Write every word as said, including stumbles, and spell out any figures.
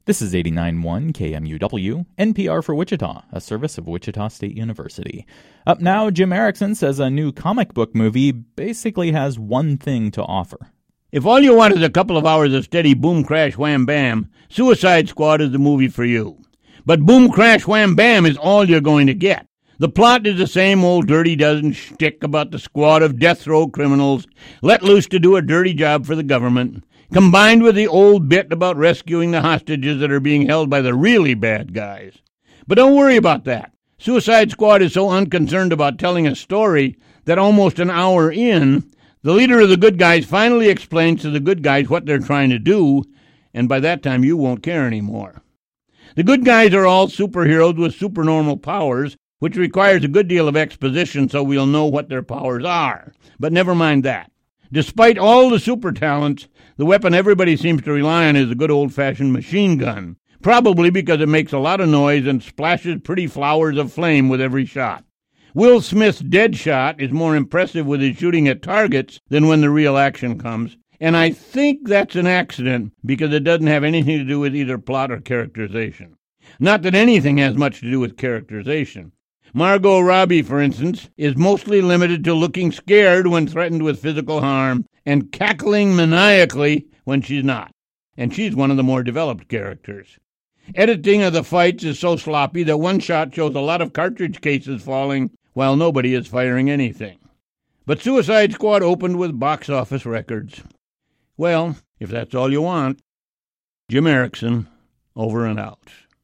This is eighty-nine point one K M U W, N P R for Wichita, a service of Wichita State University. Up now, Jim Erickson says a new comic book movie basically has one thing to offer. If all you want is a couple of hours of steady boom, crash, wham, bam, Suicide Squad is the movie for you. But boom, crash, wham, bam is all you're going to get. The plot is the same old dirty dozen shtick about the squad of death row criminals let loose to do a dirty job for the government, combined with the old bit about rescuing the hostages that are being held by the really bad guys. But don't worry about that. Suicide Squad is so unconcerned about telling a story that almost an hour in, the leader of the good guys finally explains to the good guys what they're trying to do, and by that time you won't care anymore. The good guys are all superheroes with supernormal powers, which requires a good deal of exposition so we'll know what their powers are. But never mind that. Despite all the super talents, the weapon everybody seems to rely on is a good old-fashioned machine gun, probably because it makes a lot of noise and splashes pretty flowers of flame with every shot. Will Smith's Deadshot is more impressive with his shooting at targets than when the real action comes, and I think that's an accident because it doesn't have anything to do with either plot or characterization. Not that anything has much to do with characterization. Margot Robbie, for instance, is mostly limited to looking scared when threatened with physical harm and cackling maniacally when she's not. And she's one of the more developed characters. Editing of the fights is so sloppy that one shot shows a lot of cartridge cases falling while nobody is firing anything. But Suicide Squad opened with box office records. Well, if that's all you want, Jim Erickson, over and out.